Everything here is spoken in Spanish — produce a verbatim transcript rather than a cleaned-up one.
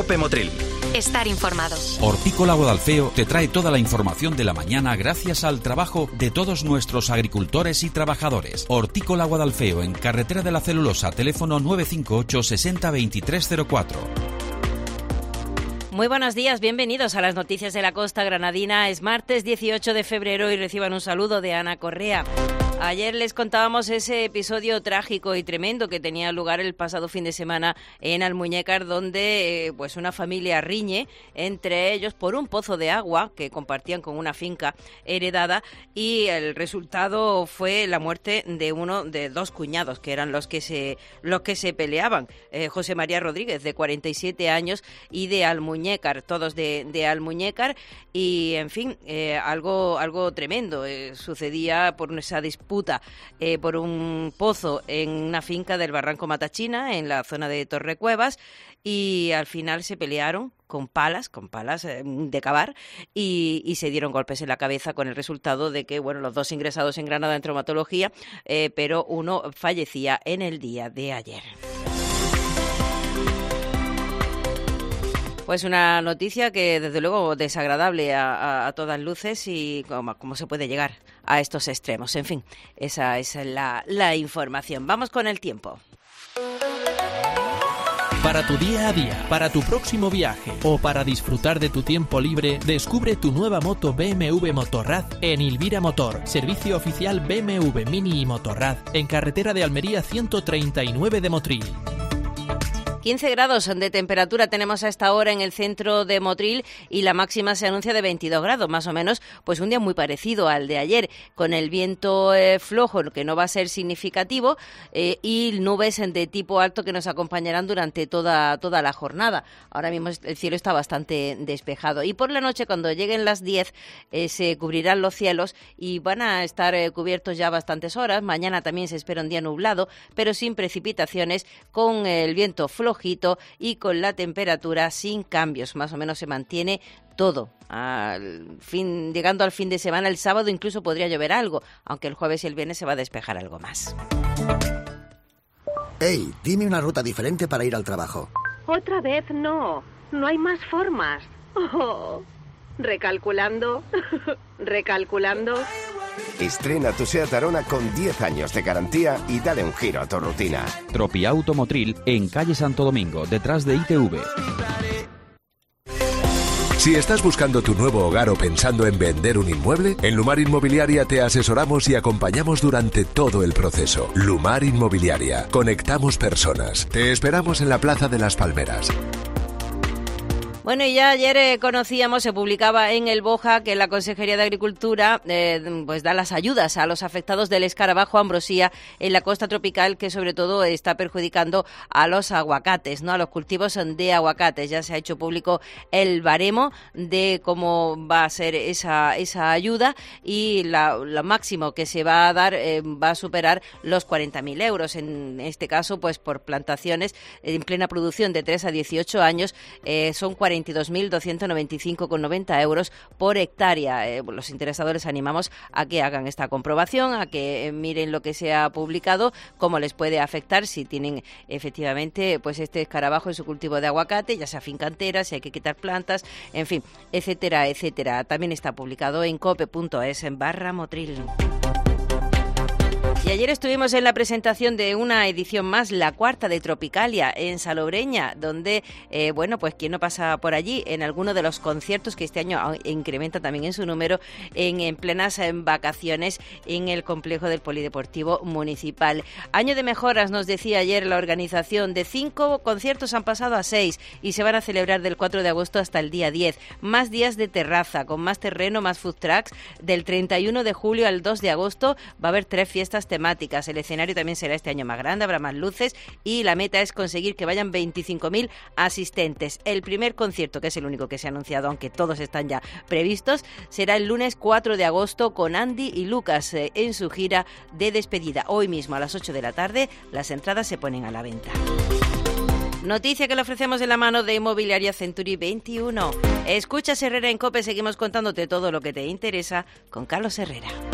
Cope Motril. Estar informado. Hortícola Guadalfeo te trae toda la información de la mañana gracias al trabajo de todos nuestros agricultores y trabajadores. Hortícola Guadalfeo, en Carretera de la Celulosa, teléfono nueve cinco ocho sesenta veintitrés cero cuatro. Muy buenos días, bienvenidos a las noticias de la costa granadina. Es martes dieciocho de febrero y reciban un saludo de Ana Correa. Ayer les contábamos ese episodio trágico y tremendo que tenía lugar el pasado fin de semana en Almuñécar, donde eh, pues una familia riñe entre ellos por un pozo de agua que compartían con una finca heredada, y el resultado fue la muerte de uno de dos cuñados que eran los que se los que se peleaban. Eh, José María Rodríguez, de cuarenta y siete años, y de Almuñécar, todos de, de Almuñécar, y en fin, eh, algo algo tremendo eh, sucedía por esa disputa Eh, por un pozo en una finca del Barranco Matachina, en la zona de Torrecuevas, y al final se pelearon con palas, con palas eh, de cavar, y, y se dieron golpes en la cabeza, con el resultado de que, bueno, los dos ingresados en Granada en traumatología, eh, pero uno fallecía en el día de ayer. Pues una noticia que, desde luego, desagradable a, a, a todas luces, y cómo, cómo se puede llegar a estos extremos. En fin, esa es la, la información. Vamos con el tiempo. Para tu día a día, para tu próximo viaje o para disfrutar de tu tiempo libre, descubre tu nueva moto B M W Motorrad en Ilvira Motor, servicio oficial B M W Mini y Motorrad, en carretera de Almería ciento treinta y nueve de Motril. quince grados de temperatura tenemos a esta hora en el centro de Motril, y la máxima se anuncia de veintidós grados, más o menos, pues un día muy parecido al de ayer, con el viento eh, flojo, que no va a ser significativo, eh, y nubes de tipo alto que nos acompañarán durante toda, toda la jornada. Ahora mismo el cielo está bastante despejado, y por la noche, cuando lleguen las diez, eh, se cubrirán los cielos y van a estar eh, cubiertos ya bastantes horas. Mañana también se espera un día nublado, pero sin precipitaciones, con el viento flojo y con la temperatura sin cambios. Más o menos se mantiene todo. Al fin, llegando al fin de semana, el sábado incluso podría llover algo, aunque el jueves y el viernes se va a despejar algo más. Hey, dime una ruta diferente para ir al trabajo. Otra vez no. No hay más formas. Oh, recalculando. Recalculando. Estrena tu SEAT Arona con diez años de garantía y dale un giro a tu rutina. Tropiauto Motril, en calle Santo Domingo, detrás de I T V. Si estás buscando tu nuevo hogar o pensando en vender un inmueble, en Lumar Inmobiliaria te asesoramos y acompañamos durante todo el proceso. Lumar Inmobiliaria. Conectamos personas. Te esperamos en la Plaza de las Palmeras. Bueno, y ya ayer eh, conocíamos, se publicaba en el Boja, que la Consejería de Agricultura eh, pues da las ayudas a los afectados del escarabajo ambrosía en la costa tropical, que sobre todo está perjudicando a los aguacates, ¿no? A los cultivos de aguacates. Ya se ha hecho público el baremo de cómo va a ser esa esa ayuda, y la, lo máximo que se va a dar eh, va a superar los cuarenta mil euros. En este caso, pues por plantaciones en plena producción de tres a dieciocho años, eh, son cuarenta veintidós mil doscientos noventa y cinco con noventa euros por hectárea. Eh, los interesados les animamos a que hagan esta comprobación, a que eh, miren lo que se ha publicado, cómo les puede afectar si tienen efectivamente pues este escarabajo en su cultivo de aguacate, ya sea fincanteras, si hay que quitar plantas, en fin, etcétera, etcétera. También está publicado en cope punto es en barra Motril. Y ayer estuvimos en la presentación de una edición más, la cuarta de Tropicalia, en Salobreña, donde, eh, bueno, pues quien no pasa por allí en alguno de los conciertos que este año incrementa también en su número, en, en plenas en vacaciones en el complejo del Polideportivo Municipal. Año de mejoras, nos decía ayer la organización. De cinco conciertos han pasado a seis y se van a celebrar del cuatro de agosto hasta el día diez. Más días de terraza, con más terreno, más food trucks. Del treinta y uno de julio al dos de agosto va a haber tres fiestas temáticas. El escenario también será este año más grande, habrá más luces, y la meta es conseguir que vayan veinticinco mil asistentes. El primer concierto, que es el único que se ha anunciado, aunque todos están ya previstos, será el lunes cuatro de agosto con Andy y Lucas eh, en su gira de despedida. Hoy mismo a las ocho de la tarde las entradas se ponen a la venta. Noticia que le ofrecemos de la mano de Inmobiliaria Century veintiuno. Escuchas Herrera en COPE, seguimos contándote todo lo que te interesa con Carlos Herrera.